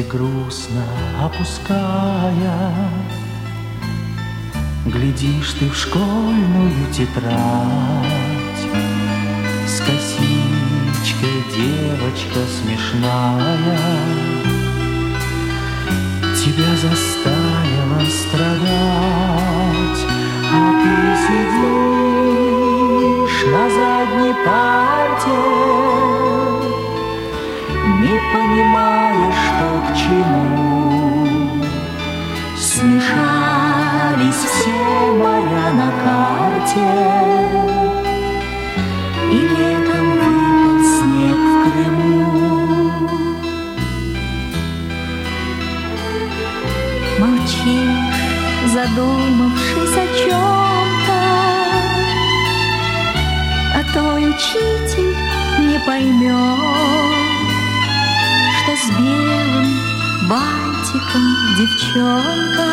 грустно опуская, глядишь ты в школьную тетрадь. С косичкой девочка смешная тебя заставила страдать, а ты сидишь на задней парте, не понимаешь, что к чему. Смешались все моря на карте, и летом выпал снег в Крыму. Молчишь, задумавшись о чем-то, а твой учитель не поймет, что с белым бантиком девчонка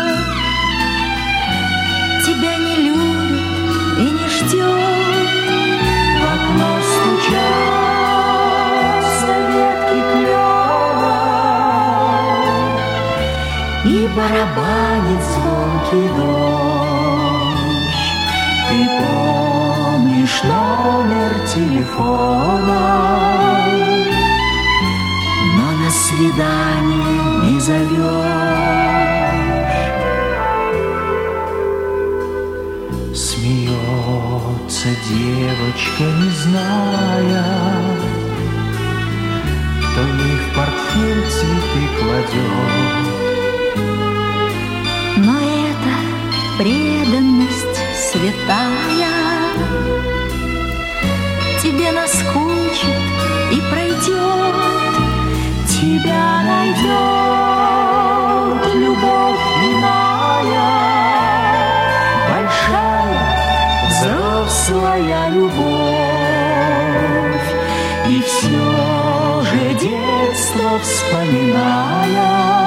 тебя не любит и не ждет. В окно стучатся ветки клена, и барабанит звонкий дождь. Ты помнишь номер телефона, но на свидание не зовешь. Смеется девочка, не зная, кто ей в портфель цветы кладет. Но это преданность святая тебе наскучит и пройдет. Тебя найдет любовь иная, большая взрослая любовь. И все же детство вспоминая,